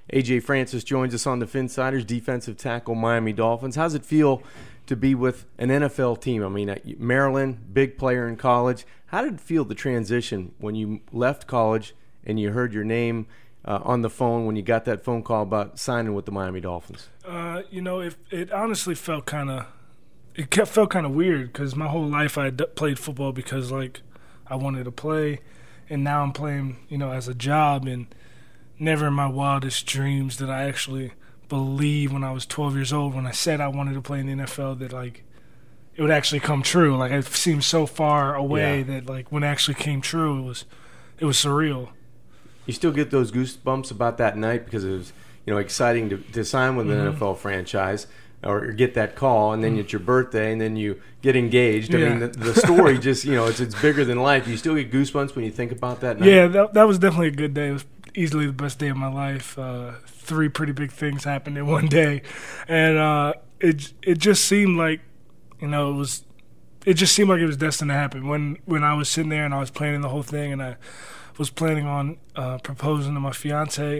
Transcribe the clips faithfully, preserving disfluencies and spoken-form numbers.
A J Francis joins us on the Phinsiders, defensive tackle, Miami Dolphins. How's it feel to be with an N F L team? I mean, at Maryland, big player in college. How did it feel, the transition, when you left college and you heard your name uh, on the phone when you got that phone call about signing with the Miami Dolphins? Uh, you know, it, it honestly felt kind of it kept, felt kind of weird because my whole life I had played football because, like, I wanted to play, and now I'm playing, you know, as a job, and never in my wildest dreams did I actually believe when I was twelve years old when I said I wanted to play in the N F L that, like, it would actually come true. Like, it seemed so far away yeah. that, like, when it actually came true, it was it was surreal. You still get those goosebumps about that night because it was, you know, exciting to, to sign with an mm-hmm. N F L franchise or get that call, and then mm-hmm. it's your birthday, and then you get engaged. I yeah. mean, the, the story just, you know, it's it's bigger than life. You still get goosebumps when you think about that night? Yeah, that, that was definitely a good day. It was easily the best day of my life. Uh, three pretty big things happened in one day, and uh, it it just seemed like, you know, it was it just seemed like it was destined to happen. When when I was sitting there and I was planning the whole thing, and I was planning on uh, proposing to my fiance,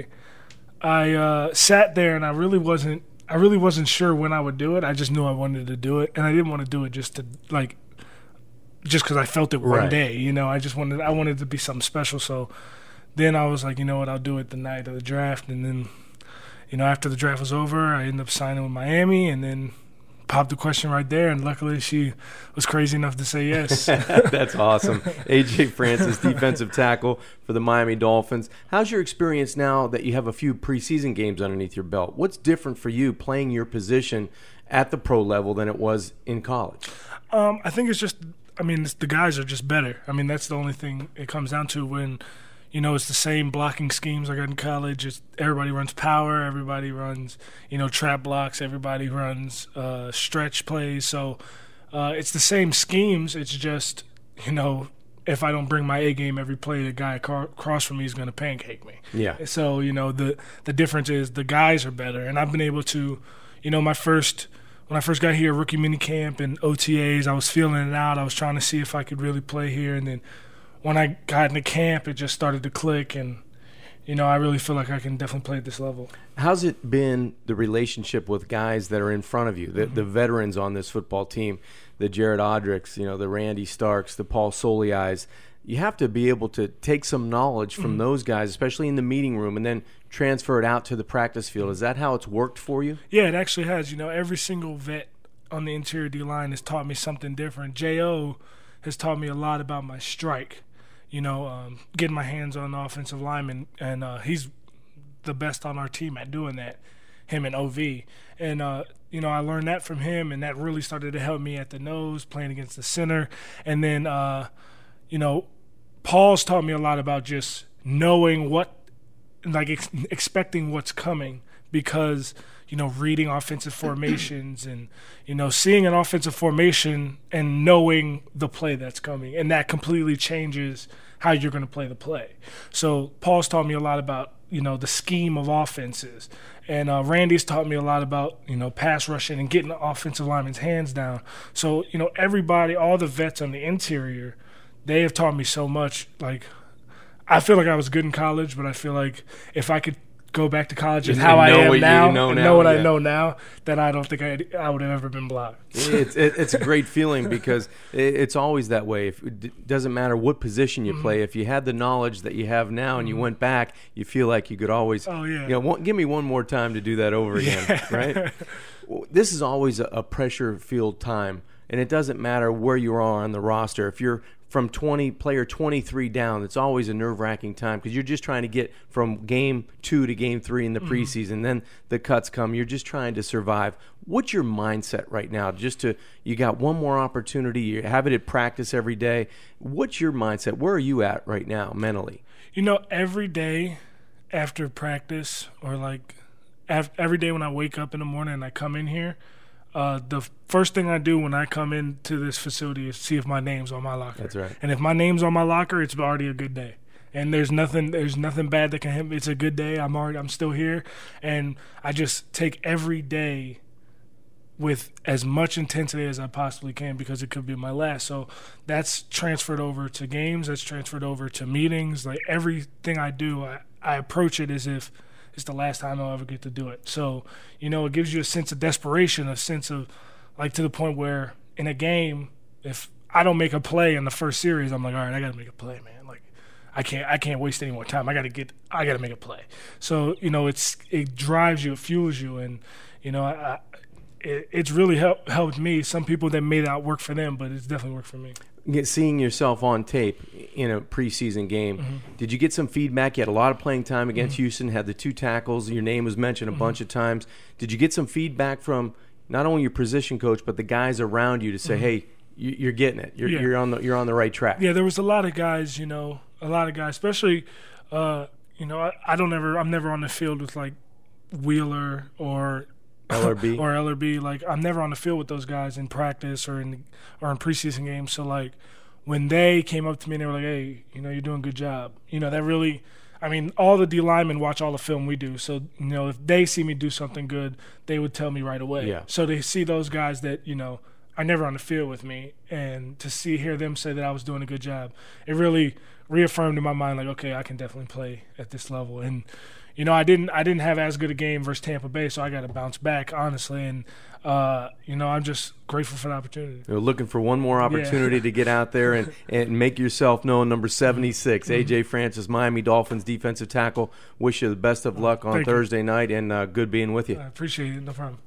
I uh, sat there and I really wasn't I really wasn't sure when I would do it. I just knew I wanted to do it, and I didn't want to do it just to like just because I felt it one right. day. You know, I just wanted I wanted it to be something special. So then I was like, you know what, I'll do it the night of the draft, and then, you know, after the draft was over, I ended up signing with Miami, and then popped the question right there, and luckily she was crazy enough to say yes. That's awesome. A J Francis, defensive tackle for the Miami Dolphins. How's your experience now that you have a few preseason games underneath your belt? What's different for you playing your position at the pro level than it was in college? Um, I think it's just, I mean, it's, the guys are just better. I mean, that's the only thing it comes down to when, you know, it's the same blocking schemes I got in college. It's, everybody runs power. Everybody runs, you know, trap blocks. Everybody runs uh, stretch plays. So uh, it's the same schemes. It's just, you know, if I don't bring my A game every play, the guy across from me is going to pancake me. Yeah. So, you know, the, the difference is the guys are better. And I've been able to, you know, my first – when I first got here, rookie minicamp and O T As, I was feeling it out. I was trying to see if I could really play here. And then when I got into camp, it just started to click, and, you know, I really feel like I can definitely play at this level. How's it been, the relationship with guys that are in front of you, the, mm-hmm. the veterans on this football team, the Jared Odricks, you know, the Randy Starks, the Paul Soliais? You have to be able to take some knowledge from mm-hmm. those guys, especially in the meeting room, and then transfer it out to the practice field. Is that how it's worked for you? Yeah, it actually has. You know, every single vet on the interior D-line has taught me something different. J O has taught me a lot about my strike. You know, um, getting my hands on the offensive lineman, and uh, he's the best on our team at doing that, him and O V. And, uh, you know, I learned that from him, and that really started to help me at the nose, playing against the center. And then, uh, you know, Paul's taught me a lot about just knowing what, like ex- expecting what's coming, because, you know, reading offensive formations and, you know, seeing an offensive formation and knowing the play that's coming. And that completely changes how you're going to play the play. So Paul's taught me a lot about, you know, the scheme of offenses. And uh, Randy's taught me a lot about, you know, pass rushing and getting the offensive lineman's hands down. So, you know, everybody, all the vets on the interior, they have taught me so much. Like, I feel like I was good in college, but I feel like if I could go back to college and how I am now, know and now, know what yeah. I know now, then I don't think I I would have ever been blocked. It's it, it's a great feeling because it, it's always that way. If, it doesn't matter what position you mm-hmm. play. If you had the knowledge that you have now and mm-hmm. you went back, you feel like you could always. Oh yeah. You know, one, give me one more time to do that over again, yeah. right? This is always a, a pressure-filled time, and it doesn't matter where you are on the roster. If you're from twenty player twenty-three down, it's always a nerve-wracking time because you're just trying to get from game two to game three in the mm-hmm. preseason. Then the cuts come. You're just trying to survive. What's your mindset right now? Just to you got one more opportunity. You have it at practice every day. What's your mindset? Where are you at right now mentally? You know, every day after practice, or like af- every day when I wake up in the morning and I come in here, Uh, the first thing I do when I come into this facility is see if my name's on my locker. That's right. And if my name's on my locker, it's already a good day. And there's nothing, there's nothing bad that can happen. It's a good day. I'm already, I'm still here, and I just take every day with as much intensity as I possibly can because it could be my last. So that's transferred over to games. That's transferred over to meetings. Like everything I do, I, I approach it as if it's the last time I'll ever get to do it. So, you know, it gives you a sense of desperation, a sense of, like, to the point where in a game, if I don't make a play in the first series, I'm like, all right, I got to make a play, man. Like, I can't I can't waste any more time. I got to get I got to make a play. So, you know, it's it drives you, it fuels you, and, you know, I, I, it, it's really helped helped me. Some people that made it work for them, but it's definitely worked for me. Seeing yourself on tape in a preseason game, mm-hmm. did you get some feedback? You had a lot of playing time against mm-hmm. Houston, had the two tackles. Your name was mentioned a mm-hmm. bunch of times. Did you get some feedback from not only your position coach but the guys around you to say, mm-hmm. "Hey, you're getting it. You're, yeah. you're on the you're on the right track"? Yeah, there was a lot of guys. You know, a lot of guys, especially. Uh, you know, I, I don't ever. I'm never on the field with like Wheeler or. L R B or L R B. Like, I'm never on the field with those guys in practice or in or in preseason games. So, like, when they came up to me and they were like, "Hey, you know, you're doing a good job," you know, that really, I mean, all the D linemen watch all the film we do. So, you know, if they see me do something good, they would tell me right away. Yeah. So they see those guys that, you know, are never on the field with me, and to see hear them say that I was doing a good job, it really reaffirmed in my mind, like, okay, I can definitely play at this level. And you know, I didn't I didn't have as good a game versus Tampa Bay, so I got to bounce back, honestly. And, uh, you know, I'm just grateful for the opportunity. You're looking for one more opportunity yeah. to get out there and, and make yourself known. Number seventy-six, mm-hmm. A J Francis, Miami Dolphins defensive tackle. Wish you the best of luck on Thank Thursday you. night, and uh, good being with you. I appreciate it. No problem.